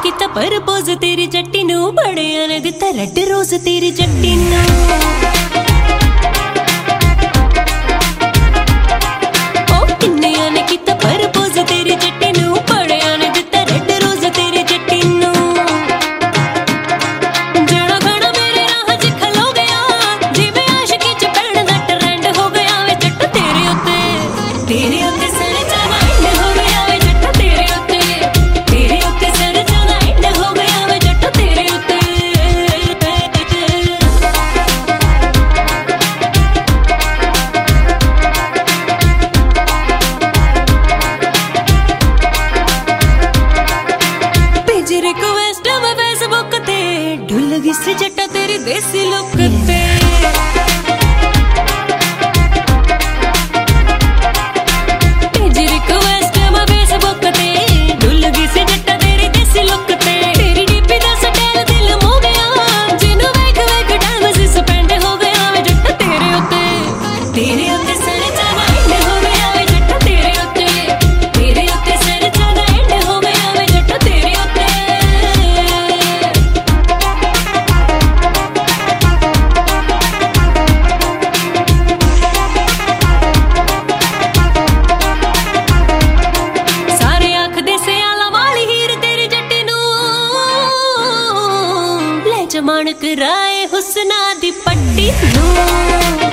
किता परपोज तेरी जट्टी नू, बड़िया ने दिता रेड रोज तेरी जट्टी नू। ढुल गई सी जट्टा तेरी देसी लुक ते, भेजी रिक्वेस्ट मैं फेसबुक ते, ढुल गई सी जट्टा तेरी देसी लुक ते। तेरी डीपी दा स्टाइल दिल मो गया, जिन्नू वेख वेख टाइम सस्पेंड हो गया वे जट्टा तेरे उत्ते सर जाना एंड हो गया वे जट्टा तेरे उत्ते सर जाना एंड हो गया वे जट्टा तेरे उत्ते। जमान कराए हुस्ना दी पट्टी नू।